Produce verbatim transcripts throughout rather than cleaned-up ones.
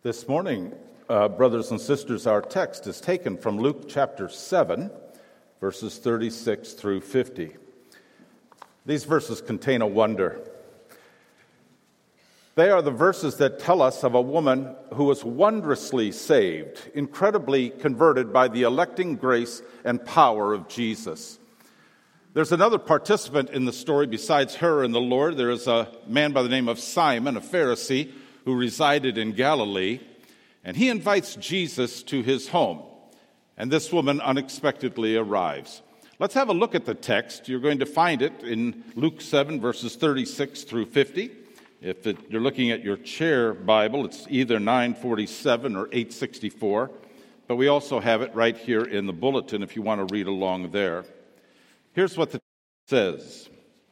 This morning, uh, brothers and sisters, our text is taken from Luke chapter seven, verses thirty-six through fifty. These verses contain a wonder. They are the verses that tell us of a woman who was wondrously saved, incredibly converted by the electing grace and power of Jesus. There's another participant in the story besides her and the Lord. There is a man by the name of Simon, a Pharisee, who resided in Galilee, and he invites Jesus to his home. And this woman unexpectedly arrives. Let's have a look at the text. You're going to find it in Luke seven, verses thirty-six through fifty. If it, you're looking at your chair Bible, it's either nine forty-seven or eight sixty-four. But we also have it right here in the bulletin if you want to read along there. Here's what the text says.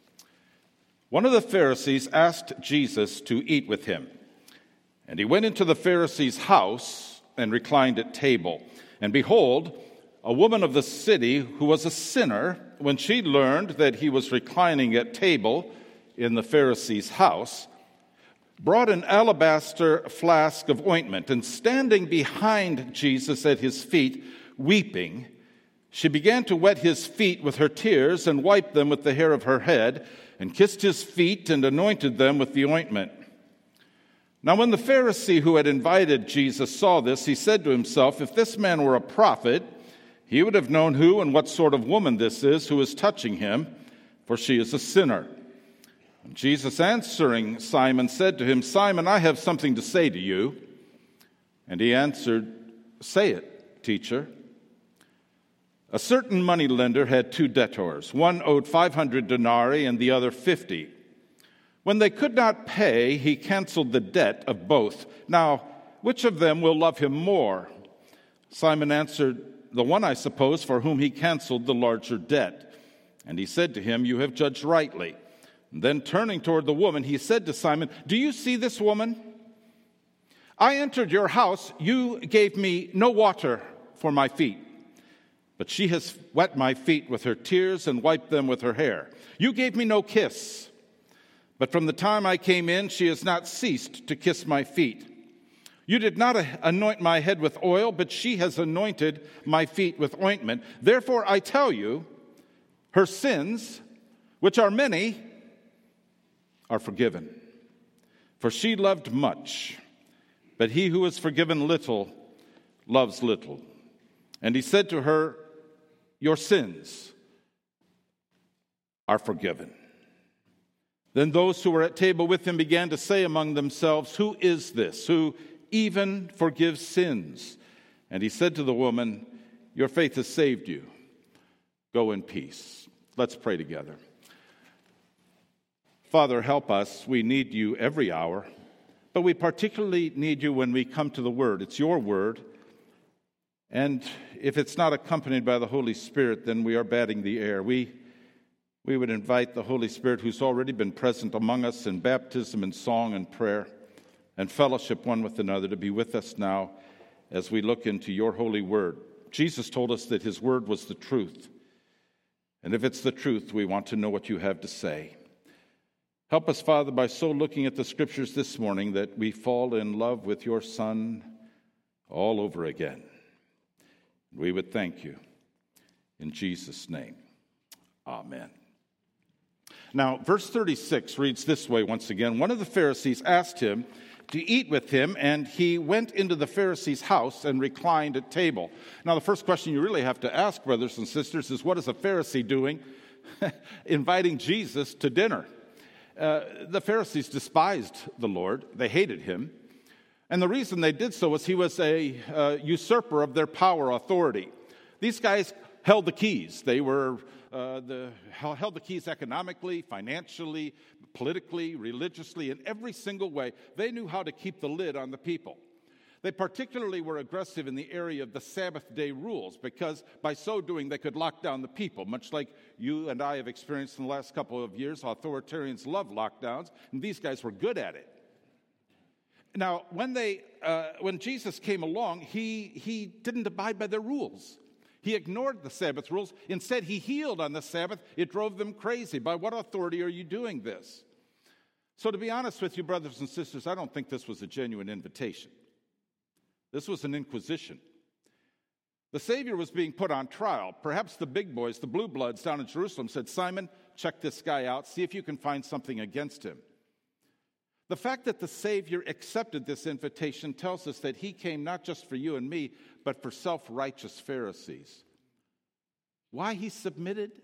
One of the Pharisees asked Jesus to eat with him. And he went into the Pharisee's house and reclined at table. And behold, a woman of the city who was a sinner, when she learned that he was reclining at table in the Pharisee's house, brought an alabaster flask of ointment, and standing behind Jesus at his feet, weeping, she began to wet his feet with her tears and wiped them with the hair of her head, and kissed his feet and anointed them with the ointment. Now when the Pharisee who had invited Jesus saw this, he said to himself, if this man were a prophet, he would have known who and what sort of woman this is who is touching him, for she is a sinner. And Jesus answering Simon said to him, Simon, I have something to say to you. And he answered, say it, teacher. A certain moneylender had two debtors. One owed five hundred denarii and the other fifty. When they could not pay, he canceled the debt of both. Now, which of them will love him more? Simon answered, the one, I suppose, for whom he canceled the larger debt. And he said to him, you have judged rightly. And then turning toward the woman, he said to Simon, do you see this woman? I entered your house. You gave me no water for my feet, but she has wet my feet with her tears and wiped them with her hair. You gave me no kiss, but from the time I came in, she has not ceased to kiss my feet. You did not anoint my head with oil, but she has anointed my feet with ointment. Therefore, I tell you, her sins, which are many, are forgiven. For she loved much, but he who is forgiven little loves little. And he said to her, your sins are forgiven. Then those who were at table with him began to say among themselves, who is this who even forgives sins? And he said to the woman, your faith has saved you. Go in peace. Let's pray together. Father, help us. We need you every hour, but we particularly need you when we come to the Word. It's your Word. And if it's not accompanied by the Holy Spirit, then we are batting the air. We We would invite the Holy Spirit, who's already been present among us in baptism and song and prayer and fellowship one with another, to be with us now as we look into your holy word. Jesus told us that his word was the truth. And if it's the truth, we want to know what you have to say. Help us, Father, by so looking at the scriptures this morning that we fall in love with your Son all over again. We would thank you. In Jesus' name, amen. Now, verse thirty-six reads this way once again. One of the Pharisees asked him to eat with him, and he went into the Pharisee's house and reclined at table. Now, the first question you really have to ask, brothers and sisters, is what is a Pharisee doing inviting Jesus to dinner? Uh, the Pharisees despised the Lord. They hated him. And the reason they did so was he was a uh, usurper of their power authority. These guys held the keys. They were uh, the held the keys economically, financially, politically, religiously, in every single way. They knew how to keep the lid on the people. They particularly were aggressive in the area of the Sabbath day rules, because by so doing they could lock down the people, much like you and I have experienced in the last couple of years. Authoritarians love lockdowns, and these guys were good at it. Now, when they, uh, when Jesus came along, he he didn't abide by their rules. He ignored the Sabbath rules. Instead, he healed on the Sabbath. It drove them crazy. By what authority are you doing this? So to be honest with you, brothers and sisters, I don't think this was a genuine invitation. This was an inquisition. The Savior was being put on trial. Perhaps the big boys, the blue bloods down in Jerusalem said, Simon, check this guy out, see if you can find something against him. The fact that the Savior accepted this invitation tells us that he came not just for you and me, but for self-righteous Pharisees. Why he submitted?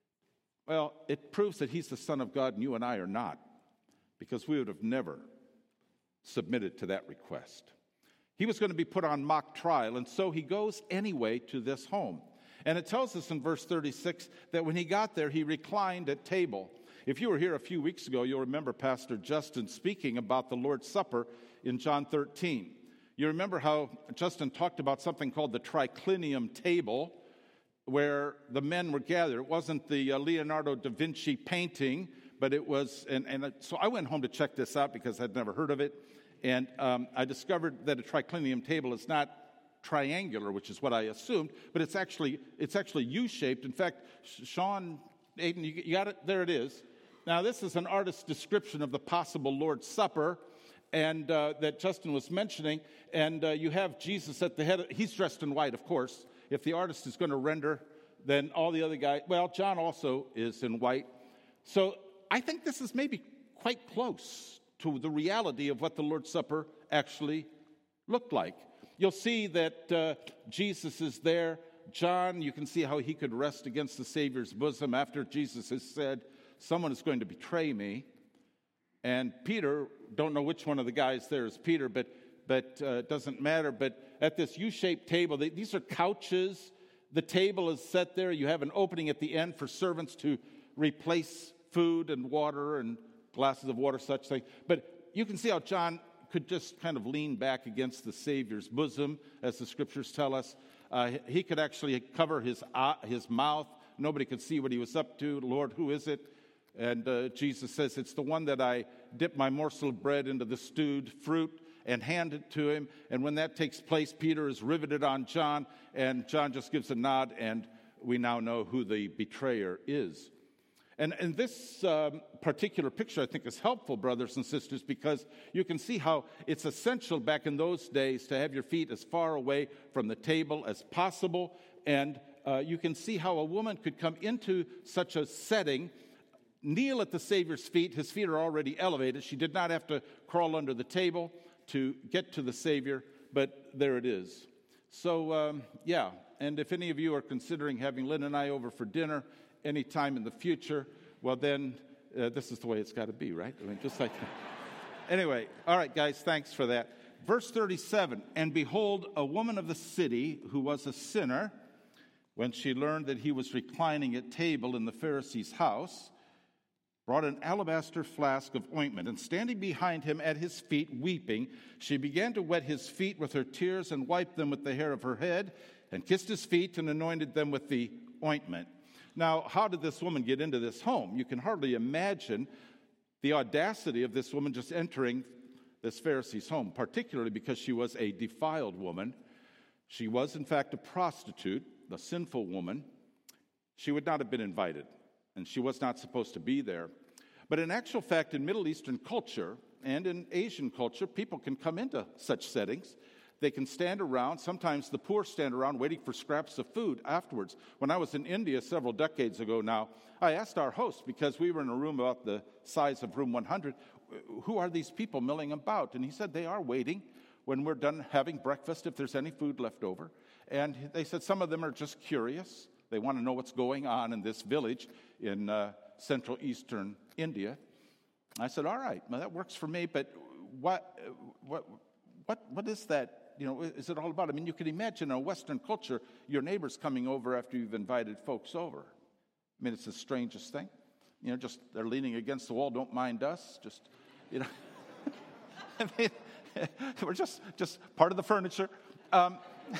Well, it proves that he's the Son of God and you and I are not, because we would have never submitted to that request. He was going to be put on mock trial, and so he goes anyway to this home. And it tells us in verse thirty-six that when he got there, he reclined at table. If you were here a few weeks ago, you'll remember Pastor Justin speaking about the Lord's Supper in John thirteen. You remember how Justin talked about something called the triclinium table, where the men were gathered. It wasn't the uh, Leonardo da Vinci painting, but it was, and, and so I went home to check this out because I'd never heard of it. And um, I discovered that a triclinium table is not triangular, which is what I assumed, but it's actually it's actually U-shaped. In fact, Sean, Aiden, you, you got it? There it is. Now, this is an artist's description of the possible Lord's Supper, and uh, that Justin was mentioning. And uh, you have Jesus at the head of, he's dressed in white, of course. If the artist is going to render, then all the other guys, well, John also is in white. So I think this is maybe quite close to the reality of what the Lord's Supper actually looked like. You'll see that uh, Jesus is there. John, you can see how he could rest against the Savior's bosom after Jesus has said, someone is going to betray me. And Peter, don't know which one of the guys there is Peter, but but uh, it doesn't matter. But at this U-shaped table, they, these are couches. The table is set there. You have an opening at the end for servants to replace food and water and glasses of water, such thing. But you can see how John could just kind of lean back against the Savior's bosom, as the Scriptures tell us. Uh, he could actually cover his uh, his mouth. Nobody could see what he was up to. Lord, who is it? And uh, Jesus says, it's the one that I dip my morsel of bread into the stewed fruit and hand it to him. And when that takes place, Peter is riveted on John, and John just gives a nod, and we now know who the betrayer is. And, and this um, particular picture, I think, is helpful, brothers and sisters, because you can see how it's essential back in those days to have your feet as far away from the table as possible. And uh, you can see how a woman could come into such a setting, kneel at the Savior's feet. His feet are already elevated. She did not have to crawl under the table to get to the Savior, but there it is. So, um, yeah, and if any of you are considering having Lynn and I over for dinner anytime in the future, well then, uh, this is the way it's got to be, right? I mean, just like that. Anyway, all right, guys, thanks for that. Verse thirty-seven, and behold, a woman of the city who was a sinner, when she learned that he was reclining at table in the Pharisee's house, brought an alabaster flask of ointment, and standing behind him at his feet, weeping, she began to wet his feet with her tears and wiped them with the hair of her head, and kissed his feet and anointed them with the ointment. Now, how did this woman get into this home? You can hardly imagine the audacity of this woman just entering this Pharisee's home, particularly because she was a defiled woman. She was, in fact, a prostitute, a sinful woman. She would not have been invited, and she was not supposed to be there. But in actual fact, in Middle Eastern culture and in Asian culture, people can come into such settings. They can stand around. Sometimes the poor stand around waiting for scraps of food afterwards. When I was in India several decades ago now, I asked our host, because we were in a room about the size of room one hundred, who are these people milling about? And he said they are waiting when we're done having breakfast, if there's any food left over. And they said some of them are just curious. They want to know what's going on in this village in uh, central eastern India. I said, all right, well, that works for me, but what, what, what, what is that? You know, is it all about? I mean, you can imagine in a Western culture, your neighbors coming over after you've invited folks over. I mean, it's the strangest thing. You know, just they're leaning against the wall, don't mind us. Just, you know, I mean, we're just, just part of the furniture. Um,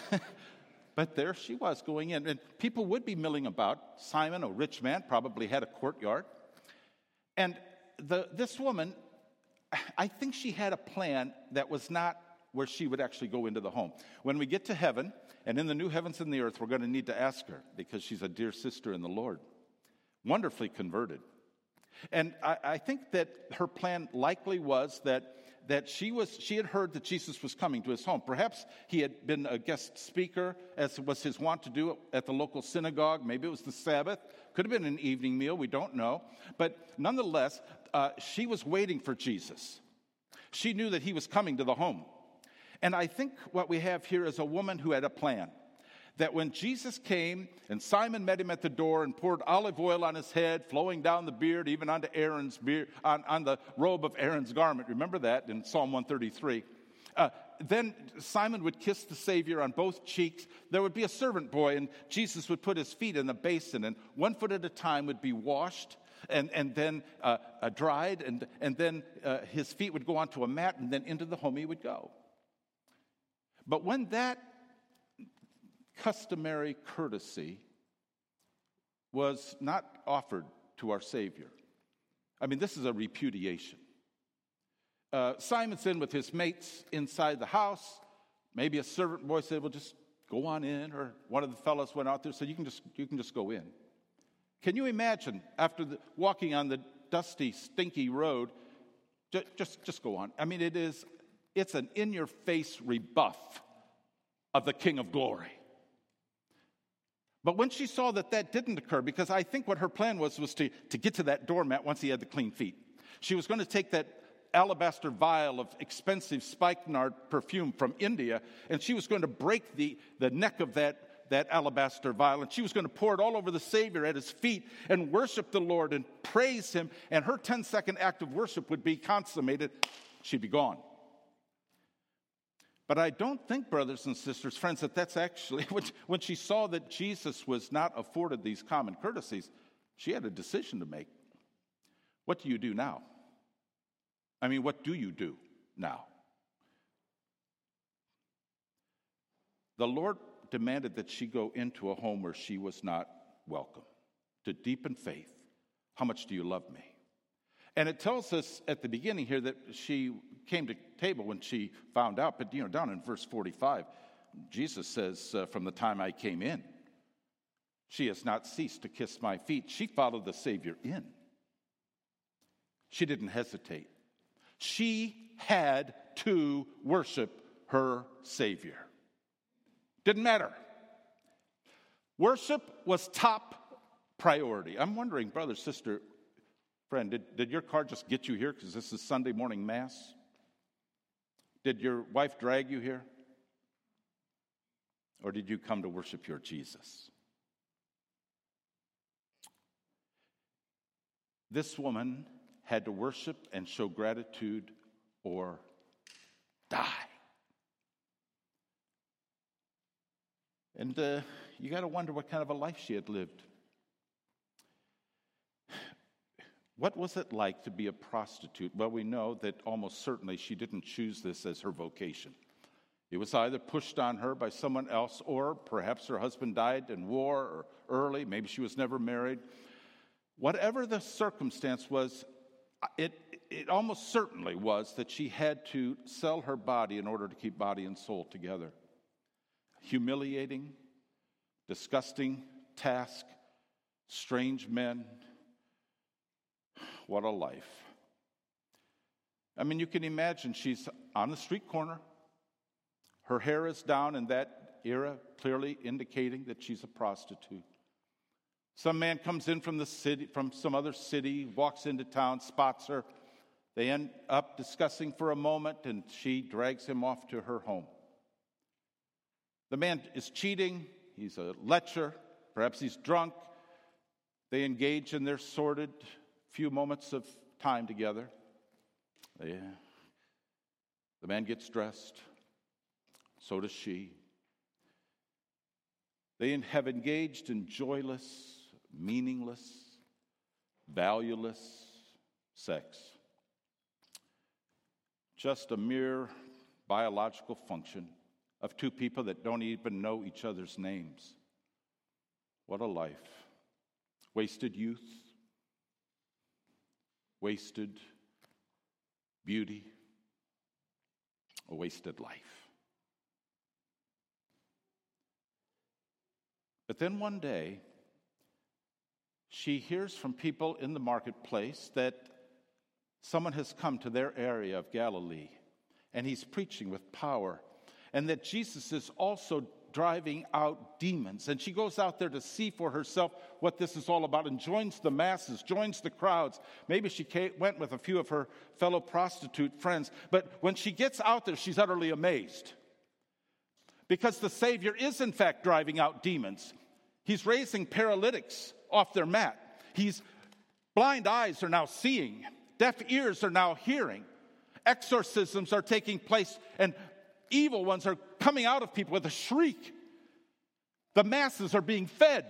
but there she was going in. And people would be milling about. Simon, a rich man, probably had a courtyard. And the, this woman, I think she had a plan that was not where she would actually go into the home. When we get to heaven, and in the new heavens and the earth, we're going to need to ask her, because she's a dear sister in the Lord, wonderfully converted. And I, I think that her plan likely was that that she was she had heard that Jesus was coming to his home. Perhaps he had been a guest speaker, as was his wont to do at the local synagogue. Maybe it was the Sabbath. Could have been an evening meal. We don't know. But nonetheless, uh, she was waiting for Jesus. She knew that he was coming to the home. And I think what we have here is a woman who had a plan. That when Jesus came and Simon met him at the door and poured olive oil on his head, flowing down the beard, even onto Aaron's beard, on, on the robe of Aaron's garment. Remember that in Psalm one thirty-three. Uh, then Simon would kiss the Savior on both cheeks. There would be a servant boy, and Jesus would put his feet in the basin, and one foot at a time would be washed and, and then uh, uh, dried, and, and then uh, his feet would go onto a mat, and then into the home he would go. But when that customary courtesy was not offered to our Savior. I mean, this is a repudiation. Uh, Simon's in with his mates inside the house. Maybe a servant boy said, well, just go on in. Or one of the fellows went out there and said, you can just, you can just go in. Can you imagine, after the, walking on the dusty, stinky road, just, just, just go on. I mean, it is, it's an in-your-face rebuff of the King of Glory. But when she saw that that didn't occur, because I think what her plan was was to, to get to that doormat once he had the clean feet. She was going to take that alabaster vial of expensive spikenard perfume from India, and she was going to break the, the neck of that, that alabaster vial, and she was going to pour it all over the Savior at his feet and worship the Lord and praise him, and her ten-second act of worship would be consummated. She'd be gone. But I don't think, brothers and sisters, friends, that that's actually, when she saw that Jesus was not afforded these common courtesies, she had a decision to make. What do you do now? I mean, what do you do now? The Lord demanded that she go into a home where she was not welcome. To deepen faith, how much do you love me? And it tells us at the beginning here that she came to table when she found out. But, you know, down in verse forty-five, Jesus says, uh, from the time I came in, she has not ceased to kiss my feet. She followed the Savior in. She didn't hesitate. She had to worship her Savior. Didn't matter. Worship was top priority. I'm wondering, brother, sister, friend, did, did your car just get you here because this is Sunday morning Mass? Did your wife drag you here? Or did you come to worship your Jesus? This woman had to worship and show gratitude or die. And uh, you got to wonder what kind of a life she had lived. What was it like to be a prostitute? Well, we know that almost certainly she didn't choose this as her vocation. It was either pushed on her by someone else, or perhaps her husband died in war or early. Maybe she was never married. Whatever the circumstance was, it, it almost certainly was that she had to sell her body in order to keep body and soul together. Humiliating, disgusting task, strange men. What a life. I mean, you can imagine she's on the street corner. Her hair is down in that era, clearly indicating that she's a prostitute. Some man comes in from the city, from some other city, walks into town, spots her. They end up discussing for a moment, and she drags him off to her home. The man is cheating. He's a lecher. Perhaps he's drunk. They engage in their sordid few moments of time together. They, the man gets dressed. So does she. They have engaged in joyless, meaningless, valueless sex. Just a mere biological function of two people that don't even know each other's names. What a life. Wasted youth. Wasted beauty. A wasted life. But then one day, she hears from people in the marketplace that someone has come to their area of Galilee, and he's preaching with power, and that Jesus is also driving out demons. And she goes out there to see for herself what this is all about and joins the masses, joins the crowds. Maybe she came, went with a few of her fellow prostitute friends. But when she gets out there, she's utterly amazed. Because the Savior is, in fact, driving out demons. He's raising paralytics off their mat. He's blind eyes are now seeing. Deaf ears are now hearing. Exorcisms are taking place, and evil ones are coming out of people with a shriek. The masses are being fed.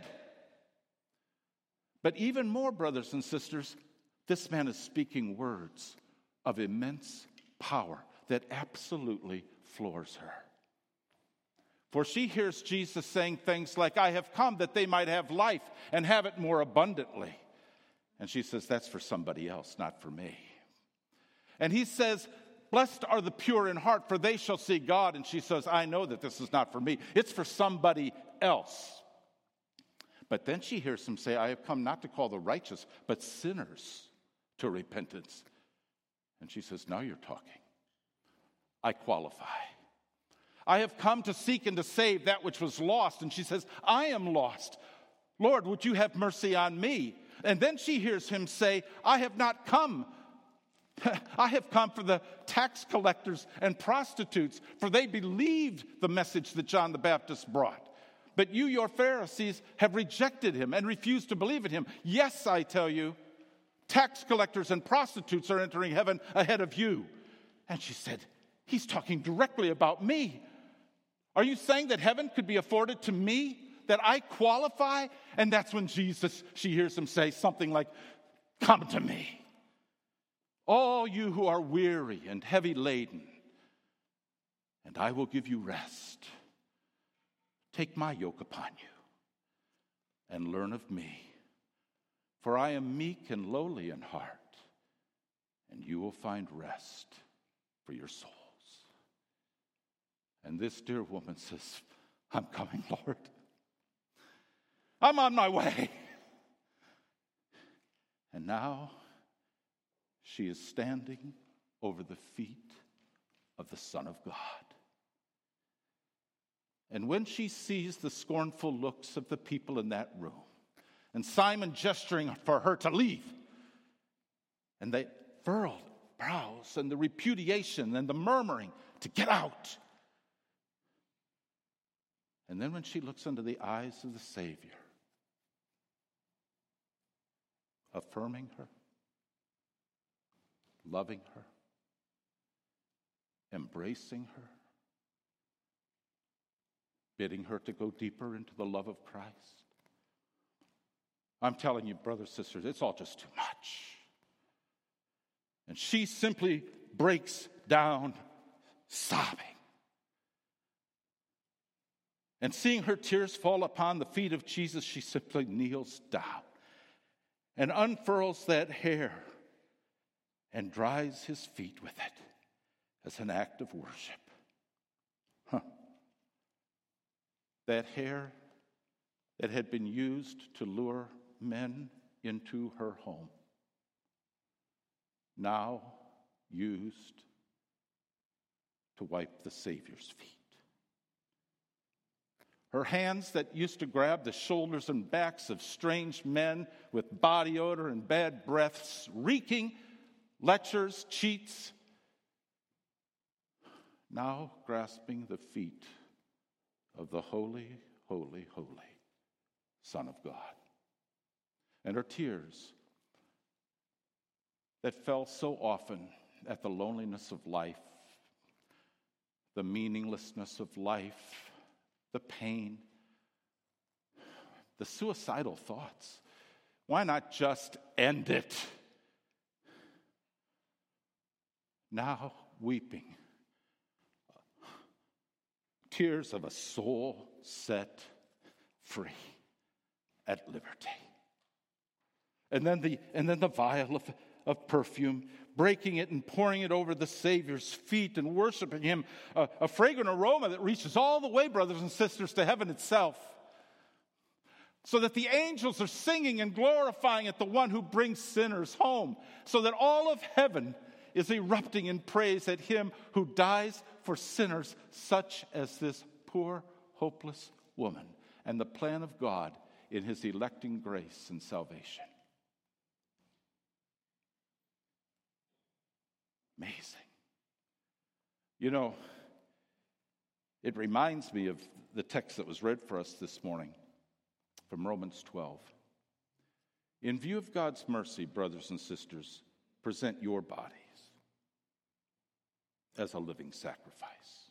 But even more, brothers and sisters, this man is speaking words of immense power that absolutely floors her. For she hears Jesus saying things like, I have come that they might have life and have it more abundantly. And she says, that's for somebody else, not for me. And he says, blessed are the pure in heart, for they shall see God. And she says, I know that this is not for me. It's for somebody else. But then she hears him say, I have come not to call the righteous, but sinners to repentance. And she says, now you're talking. I qualify. I have come to seek and to save that which was lost. And she says, I am lost. Lord, would you have mercy on me? And then she hears him say, I have not come. I have come for the tax collectors and prostitutes, for they believed the message that John the Baptist brought. But you, your Pharisees, have rejected him and refused to believe in him. Yes, I tell you, tax collectors and prostitutes are entering heaven ahead of you. And she said, he's talking directly about me. Are you saying that heaven could be afforded to me, that I qualify? And that's when Jesus, she hears him say something like, come to me, all you who are weary and heavy laden, and I will give you rest. Take my yoke upon you and learn of me, for I am meek and lowly in heart, and you will find rest for your souls. And this dear woman says, I'm coming, Lord. I'm on my way. And now she is standing over the feet of the Son of God. And when she sees the scornful looks of the people in that room, and Simon gesturing for her to leave, and they furrowed brows, and the repudiation and the murmuring to get out. And then when she looks into the eyes of the Savior, affirming her, loving her, embracing her, bidding her to go deeper into the love of Christ. I'm telling you, brothers, sisters, it's all just too much. And she simply breaks down sobbing. And seeing her tears fall upon the feet of Jesus, she simply kneels down and unfurls that hair and dries his feet with it as an act of worship. Huh. That hair that had been used to lure men into her home, now used to wipe the Savior's feet. Her hands that used to grab the shoulders and backs of strange men with body odor and bad breaths, reeking lechers, cheats, now grasping the feet of the holy, holy, holy Son of God. And her tears that fell so often at the loneliness of life, the meaninglessness of life, the pain, the suicidal thoughts. Why not just end it? Now weeping, tears of a soul set free at liberty. And then the and then the vial of, of perfume, breaking it and pouring it over the Savior's feet and worshiping him, a, a fragrant aroma that reaches all the way, brothers and sisters, to heaven itself. so that the angels are singing and glorifying at the one who brings sinners home, so that all of heaven is erupting in praise at him who dies for sinners such as this poor, hopeless woman, and the plan of God in his electing grace and salvation. Amazing. You know, it reminds me of the text that was read for us this morning from Romans twelve. In view of God's mercy, brothers and sisters, present your bodies as a living sacrifice,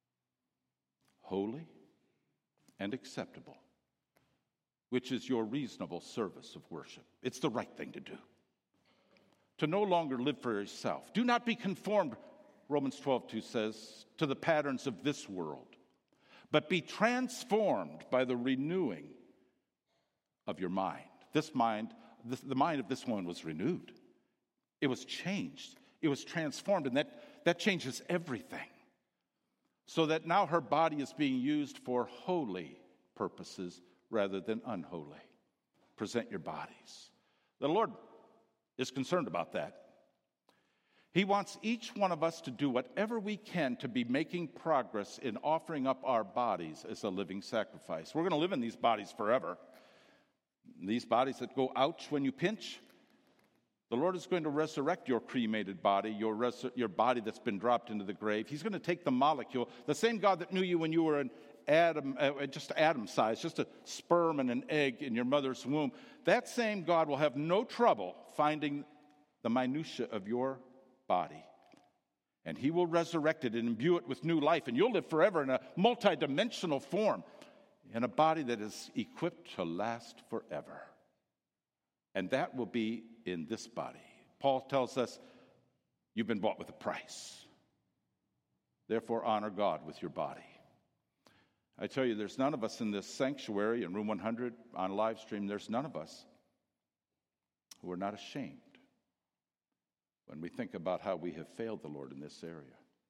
holy and acceptable, which is your reasonable service of worship. It's the right thing to do. To no longer live for yourself. Do not be conformed, Romans twelve two says, to the patterns of this world, but be transformed by the renewing of your mind. This mind, this, the mind of this woman was renewed. It was changed. It was transformed, and that, that changes everything. So that now her body is being used for holy purposes rather than unholy. Present your bodies. The Lord is concerned about that. He wants each one of us to do whatever we can to be making progress in offering up our bodies as a living sacrifice. We're going to live in these bodies forever. These bodies that go ouch when you pinch, the Lord is going to resurrect your cremated body, your, res- your body that's been dropped into the grave. He's going to take the molecule, the same God that knew you when you were an atom, uh, just atom size, just a sperm and an egg in your mother's womb. That same God will have no trouble finding the minutia of your body. And he will resurrect it and imbue it with new life. And you'll live forever in a multidimensional form, in a body that is equipped to last forever. And that will be in this body. Paul tells us, you've been bought with a price. Therefore, honor God with your body. I tell you, there's none of us in this sanctuary, in room one hundred, on live stream, there's none of us who are not ashamed when we think about how we have failed the Lord in this area.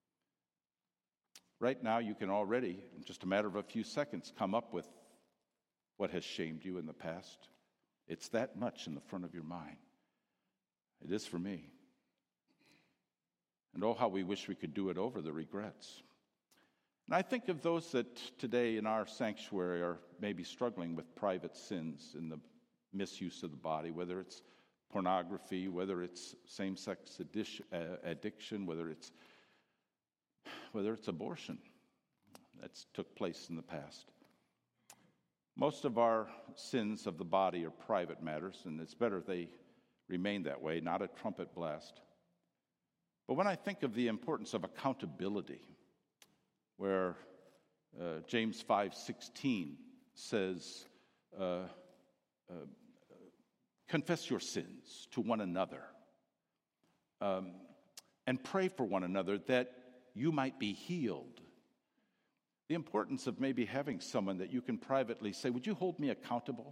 Right now, you can already, in just a matter of a few seconds, come up with what has shamed you in the past. It's that much in the front of your mind. It is for me. And oh, how we wish we could do it over, the regrets. And I think of those that today in our sanctuary are maybe struggling with private sins in the misuse of the body, whether it's pornography, whether it's same-sex addiction, whether it's whether it's abortion that's took place in the past. Most of our sins of the body are private matters, and it's better if they remain that way, not a trumpet blast. But when I think of the importance of accountability, where uh, James five sixteen says, uh, uh, confess your sins to one another, um, and pray for one another that you might be healed. The importance of maybe having someone that you can privately say, would you hold me accountable?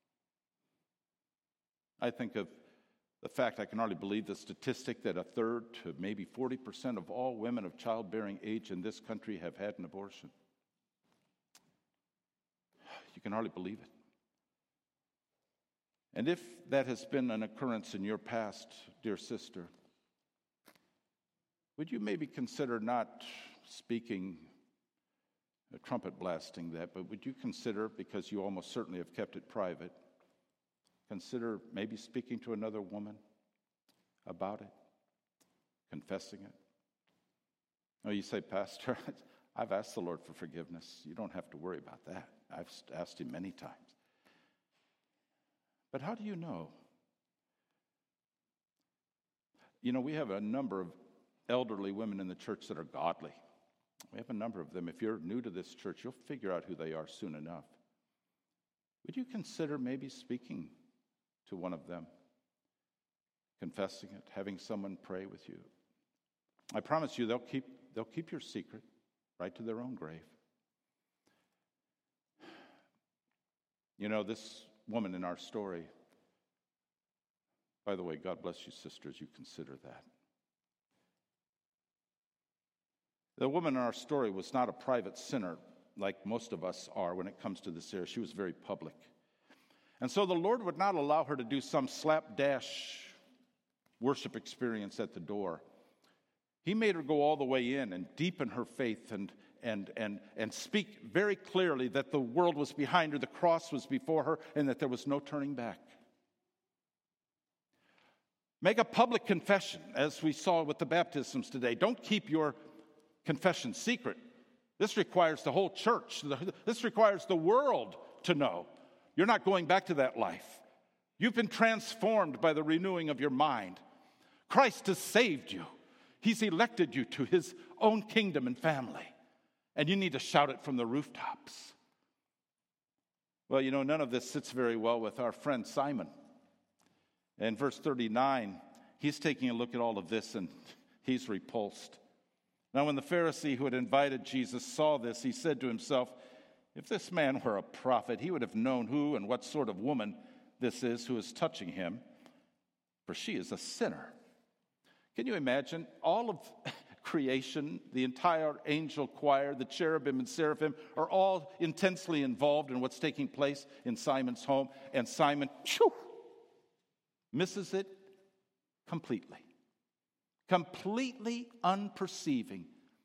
I think of the fact, I can hardly believe the statistic that a third to maybe forty percent of all women of childbearing age in this country have had an abortion. You can hardly believe it. And if that has been an occurrence in your past, dear sister, would you maybe consider not speaking, uh, trumpet blasting that, but would you consider, because you almost certainly have kept it private, consider maybe speaking to another woman about it, confessing it? Oh, you say, Pastor, I've asked the Lord for forgiveness. You don't have to worry about that. I've asked him many times. But how do you know? You know, we have a number of elderly women in the church that are godly. We have a number of them. If you're new to this church, you'll figure out who they are soon enough. Would you consider maybe speaking to one of them, confessing it, having someone pray with you? I promise you, they'll keep they'll keep your secret right to their own grave. You know, this woman in our story, by the way, God bless you, sisters, you consider that. The woman in our story was not a private sinner like most of us are when it comes to this area. She was very public. And so the Lord would not allow her to do some slapdash worship experience at the door. He made her go all the way in and deepen her faith and, and, and, and speak very clearly that the world was behind her, the cross was before her, and that there was no turning back. Make a public confession, as we saw with the baptisms today. Don't keep your confession secret. This requires the whole church. This requires the world to know. You're not going back to that life. You've been transformed by the renewing of your mind. Christ has saved you. He's elected you to his own kingdom and family. And you need to shout it from the rooftops. Well, you know, none of this sits very well with our friend Simon. In verse thirty-nine, he's taking a look at all of this and he's repulsed. Now, when the Pharisee who had invited Jesus saw this, he said to himself, if this man were a prophet, he would have known who and what sort of woman this is who is touching him, for she is a sinner. Can you imagine all of creation, the entire angel choir, the cherubim and seraphim are all intensely involved in what's taking place in Simon's home, and Simon, phew, misses it completely. Completely unperceiving.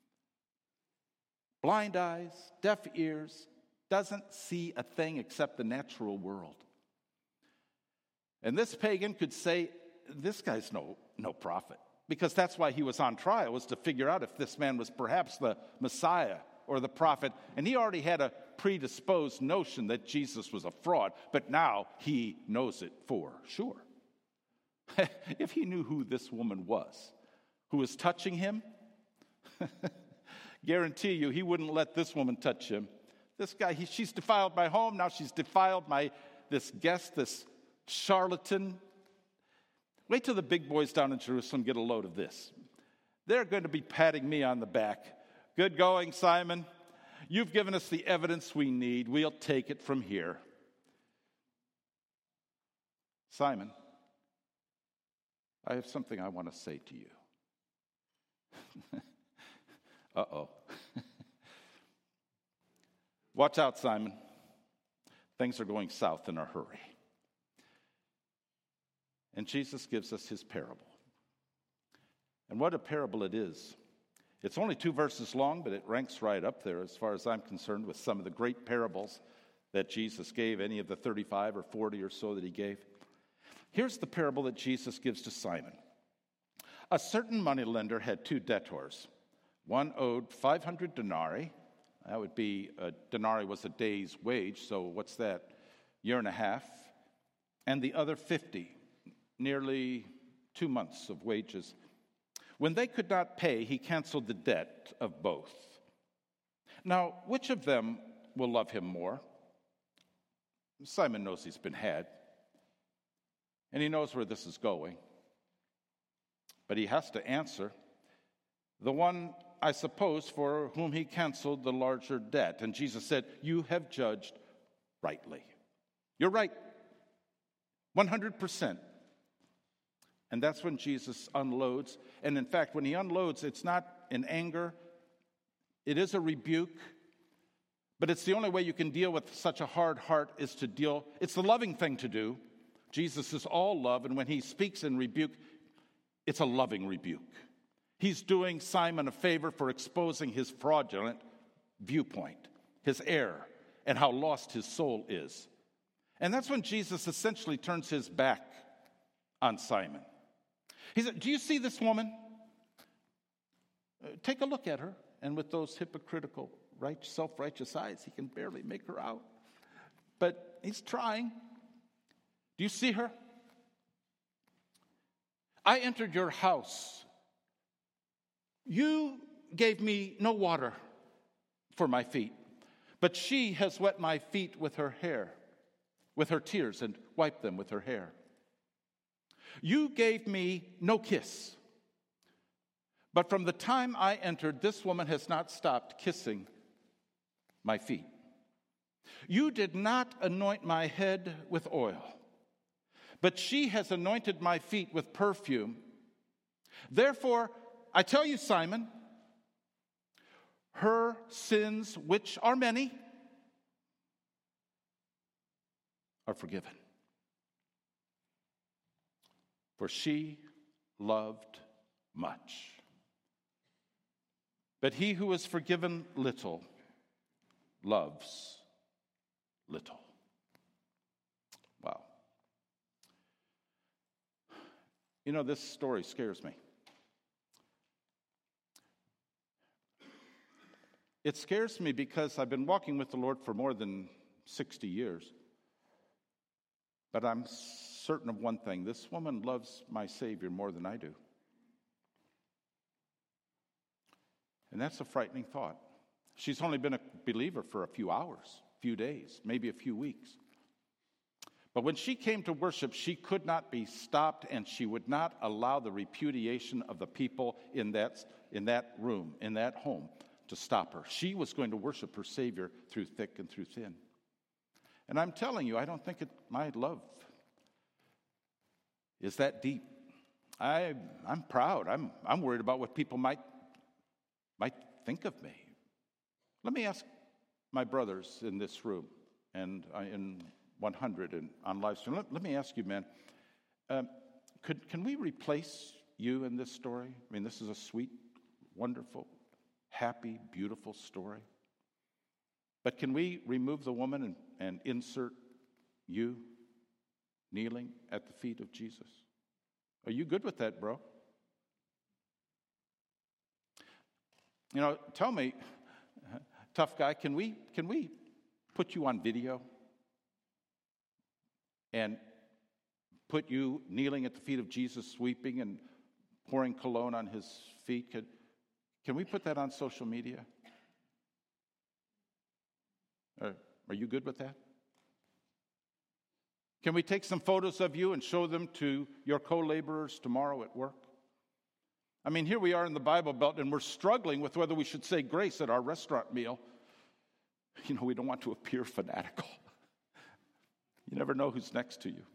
Blind eyes, deaf ears, doesn't see a thing except the natural world. And this pagan could say, this guy's no, no prophet. Because that's why he was on trial, was to figure out if this man was perhaps the Messiah or the prophet. And he already had a predisposed notion that Jesus was a fraud. But now he knows it for sure. If he knew who this woman was, who was touching him, guarantee you he wouldn't let this woman touch him. This guy, he, she's defiled my home. Now she's defiled my this guest, this charlatan. Wait till the big boys down in Jerusalem get a load of this. They're going to be patting me on the back. Good going, Simon. You've given us the evidence we need. We'll take it from here. Simon, I have something I want to say to you. Uh-oh. Watch out, Simon. Things are going south in a hurry. And Jesus gives us his parable. And what a parable it is. It's only two verses long, but it ranks right up there as far as I'm concerned with some of the great parables that Jesus gave, any of the thirty-five or forty or so that he gave. Here's the parable that Jesus gives to Simon. A certain moneylender had two debtors. One owed five hundred denarii. That would be, a denarii was a day's wage, so what's that? Year and a half. And the other fifty, nearly two months of wages. When they could not pay, he canceled the debt of both. Now, which of them will love him more? Simon knows he's been had, and he knows where this is going. But he has to answer, the one, I suppose, for whom he canceled the larger debt. And Jesus said, you have judged rightly. You're right, one hundred percent. And that's when Jesus unloads. And in fact, when he unloads, it's not in anger. It is a rebuke. But it's the only way you can deal with such a hard heart is to deal. It's the loving thing to do. Jesus is all love. And when he speaks in rebuke, it's a loving rebuke. He's doing Simon a favor for exposing his fraudulent viewpoint, his error, and how lost his soul is. And that's when Jesus essentially turns his back on Simon. He said, do you see this woman? Uh, take a look at her. And with those hypocritical, right, self-righteous eyes, he can barely make her out. But he's trying. Do you see her? I entered your house. You gave me no water for my feet, but she has wet my feet with her hair, with her tears, and wiped them with her hair. You gave me no kiss, but from the time I entered, this woman has not stopped kissing my feet. You did not anoint my head with oil, but she has anointed my feet with perfume. Therefore, I tell you, Simon, her sins, which are many, are forgiven. for she loved much. But he who is forgiven little loves little. Wow. You know, this story scares me. It scares me because I've been walking with the Lord for more than sixty years. But I'm certain of one thing. This woman loves my Savior more than I do. And that's a frightening thought. She's only been a believer for a few hours, a few days, maybe a few weeks. But when she came to worship, she could not be stopped, and she would not allow the repudiation of the people in that, in that room, in that home, to stop her. She was going to worship her Savior through thick and through thin. And I'm telling you, I don't think it, my love is that deep. I, I'm proud. I'm, I'm worried about what people might, might think of me. Let me ask my brothers in this room and in one hundred and on live stream. Let, let me ask you, men, um, could can we replace you in this story? I mean, this is a sweet, wonderful, happy, beautiful story. But can we remove the woman and, and insert you kneeling at the feet of Jesus? Are you good with that, bro? You know, tell me, tough guy, can we can we put you on video and put you kneeling at the feet of Jesus, weeping and pouring cologne on his feet? Can, can we put that on social media? Are, are you good with that? Can we take some photos of you and show them to your co-laborers tomorrow at work? I mean, here we are in the Bible Belt, and we're struggling with whether we should say grace at our restaurant meal. You know, we don't want to appear fanatical. You never know who's next to you.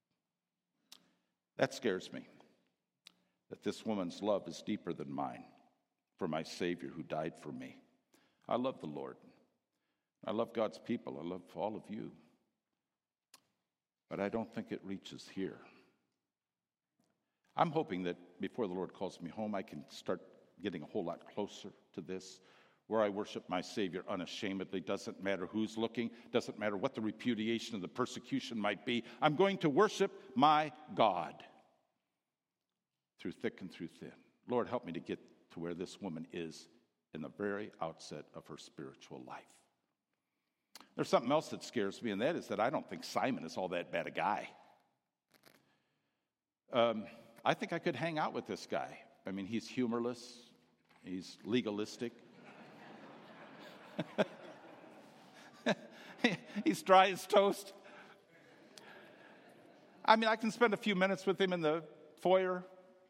That scares me, that this woman's love is deeper than mine for my Savior who died for me. I love the Lord. I love God's people. I love all of you. But I don't think it reaches here. I'm hoping that before the Lord calls me home, I can start getting a whole lot closer to this, where I worship my Savior unashamedly. Doesn't matter who's looking, doesn't matter what the repudiation of the persecution might be. I'm going to worship my God through thick and through thin. Lord, help me to get to where this woman is in the very outset of her spiritual life. There's something else that scares me, and that is that I don't think Simon is all that bad a guy. Um, I think I could hang out with this guy. I mean, he's humorless. He's legalistic. He's dry as toast. I mean, I can spend a few minutes with him in the foyer.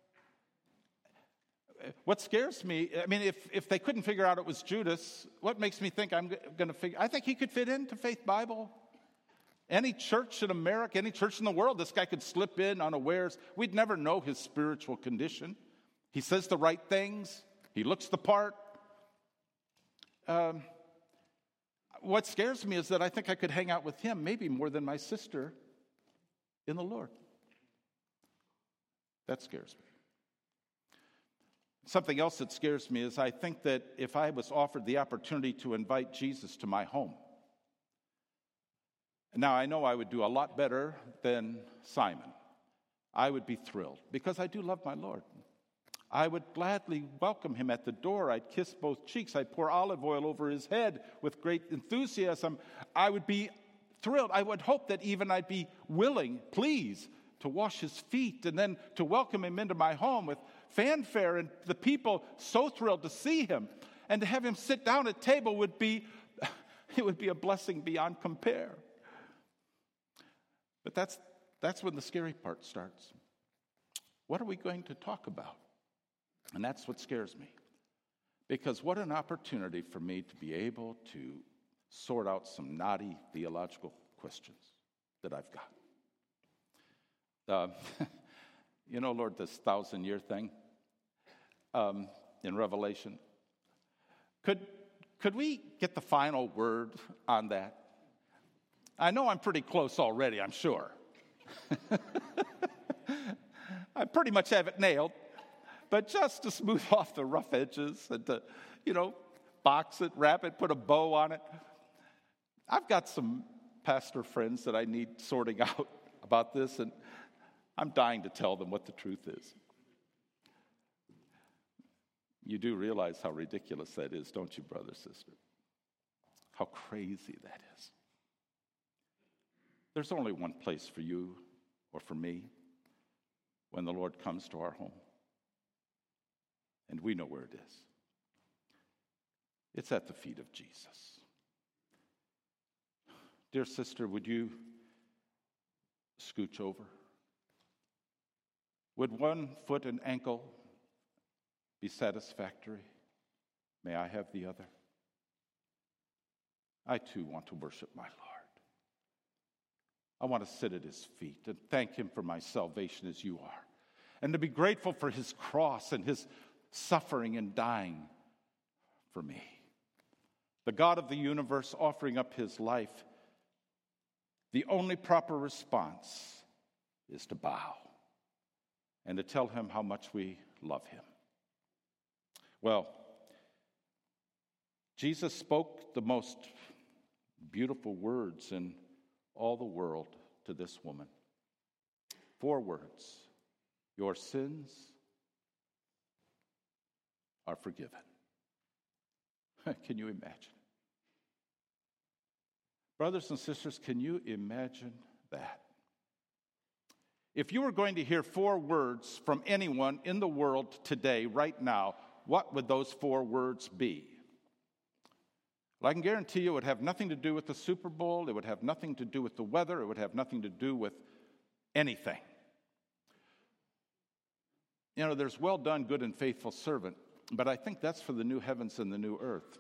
What scares me, I mean, if, if they couldn't figure out it was Judas, what makes me think I'm going to figure, I think he could fit into Faith Bible. Any church in America, any church in the world, this guy could slip in unawares. We'd never know his spiritual condition. He says the right things. He looks the part. Um, what scares me is that I think I could hang out with him maybe more than my sister in the Lord. That scares me. Something else that scares me is I think that if I was offered the opportunity to invite Jesus to my home, now I know I would do a lot better than Simon. I would be thrilled because I do love my Lord. I would gladly welcome him at the door. I'd kiss both cheeks. I'd pour olive oil over his head with great enthusiasm. I would be thrilled. I would hope that even I'd be willing, please, to wash his feet and then to welcome him into my home with fanfare, and the people so thrilled to see him. And to have him sit down at table would be, it would be a blessing beyond compare. But that's that's when the scary part starts. What are we going to talk about? And that's what scares me. Because what an opportunity for me to be able to sort out some knotty theological questions that I've got. Uh, you know, Lord, this thousand-year thing um, in Revelation, could could we get the final word on that? I know I'm pretty close already, I'm sure. pretty much have it nailed, but just to smooth off the rough edges and to, you know, box it, wrap it, put a bow on it. I've got some pastor friends that I need sorting out about this, and I'm dying to tell them what the truth is. You do realize how ridiculous that is, don't you, brother, sister? How crazy that is. There's only one place for you or for me when the Lord comes to our home. And we know where it is. It's at the feet of Jesus. Dear sister, would you scooch over? Would one foot and ankle be satisfactory? May I have the other? I too want to worship my Lord. I want to sit at his feet and thank him for my salvation as you are, and to be grateful for his cross and his suffering and dying for me. The God of the universe offering up his life. The only proper response is to bow and to tell him how much we love him. Well, Jesus spoke the most beautiful words in all the world to this woman. Four words: your sins are forgiven. Can you imagine? Brothers and sisters, can you imagine that? If you were going to hear four words from anyone in the world today, right now, what would those four words be? Well, I can guarantee you it would have nothing to do with the Super Bowl. It would have nothing to do with the weather. It would have nothing to do with anything. You know, there's well done, good and faithful servant, but I think that's for the new heavens and the new earth.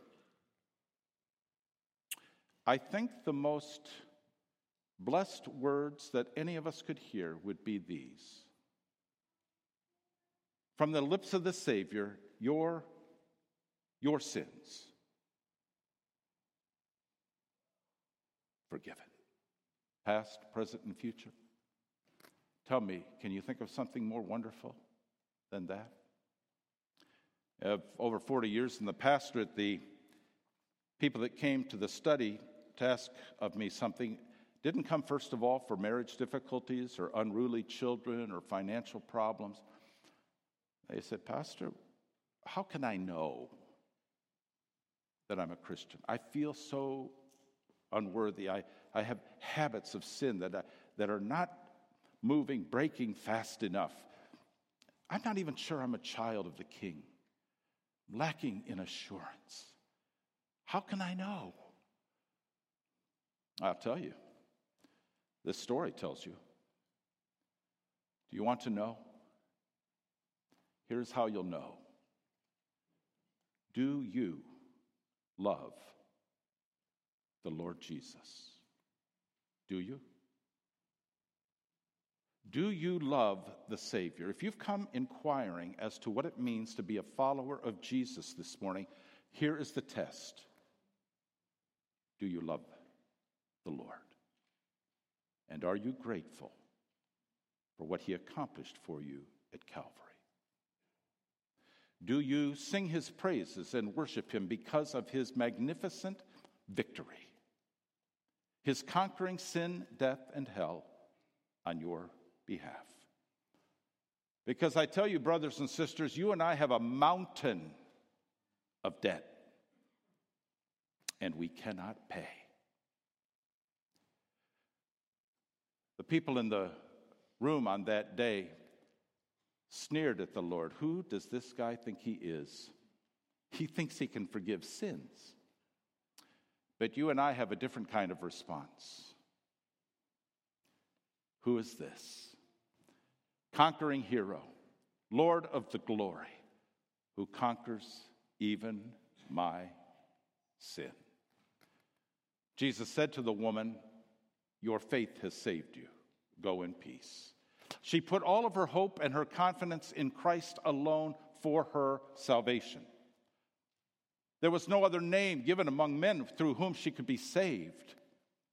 I think the most blessed words that any of us could hear would be these. From the lips of the Savior, your, your sins forgiven. Past, present, and future. Tell me, can you think of something more wonderful than that? Uh, over forty years in the pastorate, the people that came to the study to ask of me something didn't come first of all for marriage difficulties or unruly children or financial problems. They said, Pastor, how can I know that I'm a Christian? I feel so unworthy. I, I have habits of sin that, I, that are not moving, breaking fast enough. I'm not even sure I'm a child of the King. I'm lacking in assurance. How can I know? I'll tell you. This story tells you. Do you want to know? Here's how you'll know. Do you love the Lord Jesus? Do you? Do you love the Savior? If you've come inquiring as to what it means to be a follower of Jesus this morning, here is the test. Do you love the Lord? And are you grateful for what he accomplished for you at Calvary? Do you sing his praises and worship him because of his magnificent victory? His conquering sin, death, and hell on your behalf. Because I tell you, brothers and sisters, you and I have a mountain of debt, and we cannot pay. The people in the room on that day sneered at the Lord. Who does this guy think he is? He thinks he can forgive sins. But you and I have a different kind of response. Who is this? Conquering hero, Lord of the glory, who conquers even my sin. Jesus said to the woman, your faith has saved you. Go in peace. She put all of her hope and her confidence in Christ alone for her salvation. There was no other name given among men through whom she could be saved.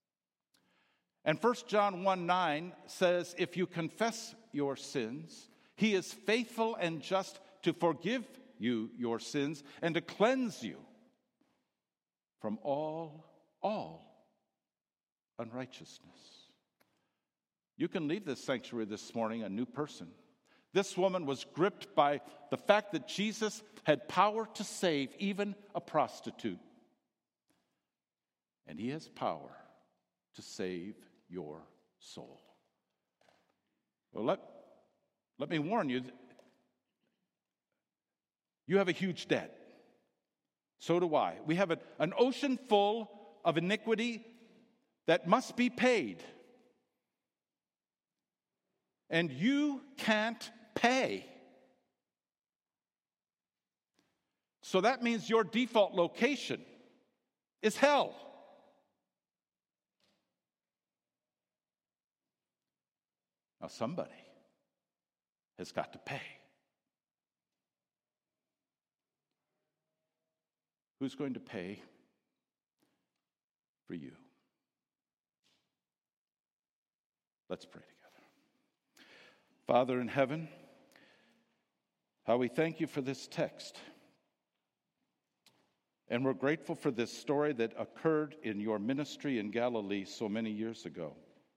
And First John one nine says, if you confess your sins, He is faithful and just to forgive you your sins and to cleanse you from all, all unrighteousness. You can leave this sanctuary this morning a new person. This woman was gripped by the fact that Jesus had power to save even a prostitute. And he has power to save your soul. Well, let, let me warn you, you have a huge debt. So do I. We have a, an ocean full of iniquity that must be paid. And you can't pay. So that means your default location is hell. Now somebody has got to pay. Who's going to pay for you? Let's pray together. Father in heaven, how we thank you for this text. And we're grateful for this story that occurred in your ministry in Galilee so many years ago.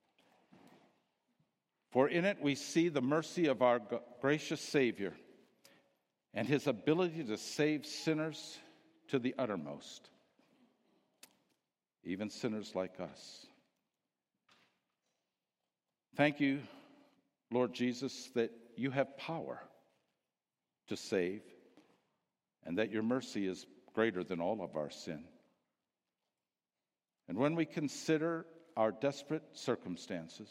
For in it we see the mercy of our gracious Savior and his ability to save sinners to the uttermost, even sinners like us. Thank you, Lord Jesus, that you have power to save and that your mercy is greater than all of our sin. And when we consider our desperate circumstances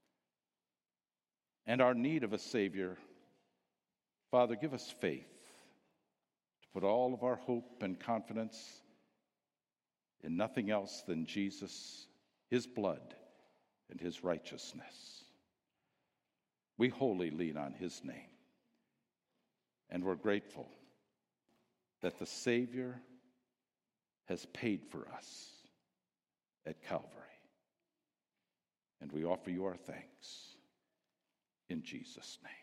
and our need of a Savior, Father, give us faith to put all of our hope and confidence in nothing else than Jesus, his blood, and his righteousness. We wholly lean on his name, and we're grateful that the Savior has paid for us at Calvary. And we offer you our thanks in Jesus' name.